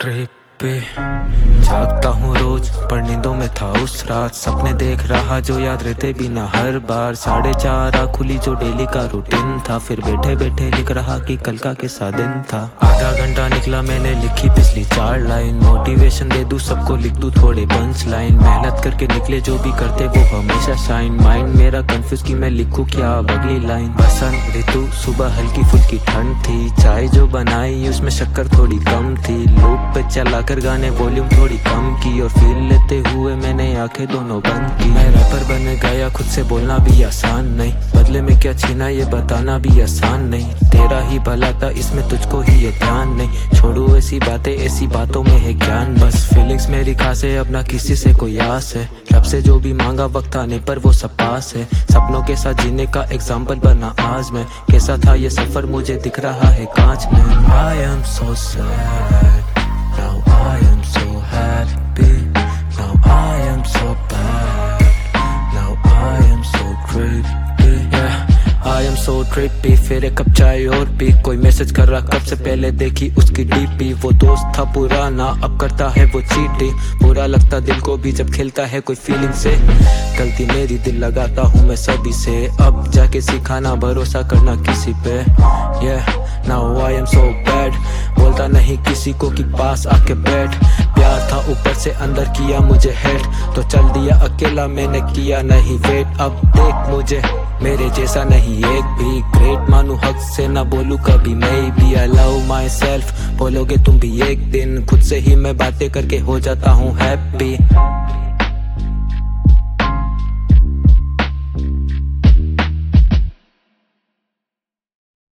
Trip पे जागता हूँ रोज पर नींदों में था उस रात, सपने देख रहा जो याद रहते भी ना हर बार। 4:30 खुली जो डेली का रूटीन था, फिर बैठे बैठे लिख रहा कि कल का कैसा दिन था। आधा घंटा निकला मैंने लिखी पिछली 4 लाइन, मोटिवेशन दे दूं सबको लिख दूं थोड़े पंच लाइन। मेहनत करके निकले जो भी करते वो हमेशा शाइन, माइंड मेरा कंफ्यूज कि मैं लिखूं क्या अब अगली लाइन। बसंत ऋतु सुबह हल्की फुल्की ठंड थी, चाय जो बनाई उसमें शक्कर थोड़ी कम थी। लूप पे चला कर गाने वॉल्यूम थोड़ी कम की, और फील लेते हुए मैंने आंखें दोनों बंद की। मैं रैपर बन गया, खुद से बोलना भी आसान नहीं, बदले में क्या छीना ये बताना भी आसान नहीं। तेरा ही भला था इसमें तुझको ही ये ध्यान नहीं, छोड़ू ऐसी बातें ऐसी बातों में है ज्ञान। बस फीलिंग्स मेरी खास है, अब ना किसी से कोई आस है, रब से जो भी मांगा वक्त आने पर वो सब पास है। सपनों के साथ जीने का एग्जाम्पल बना आज मैं, कैसा था ये सफर मुझे दिख रहा है कांच में। I am so sad, now I am so happy, now I am so bad, now I am so creepy, yeah I am so trippy। फिर एक कप चाय और पी, कोई मैसेज कर रहा कब से पहले देखी उसकी डीपी। वो दोस्त था पुराना अब करता है वो चीटिंग, बुरा लगता दिल को भी जब खेलता है कोई फीलिंग से। गलती मेरी दिल लगाता हूँ मैं सभी से, अब जाके सिखाना भरोसा करना किसी पे। yeah now I am so bad, बोलता नहीं किसी को कि पास आके बैठ। प्यार था ऊपर से अंदर किया मुझे हेट, तो चल दिया अकेला मैंने किया नहीं वेट। अब देख मुझे मेरे जैसा नहीं एक भी, ग्रेट मानू हक से ना बोलूं कभी मैं भी। I love myself बोलोगे तुम भी एक दिन, खुद से ही मैं बातें करके हो जाता हूँ हैप्पी।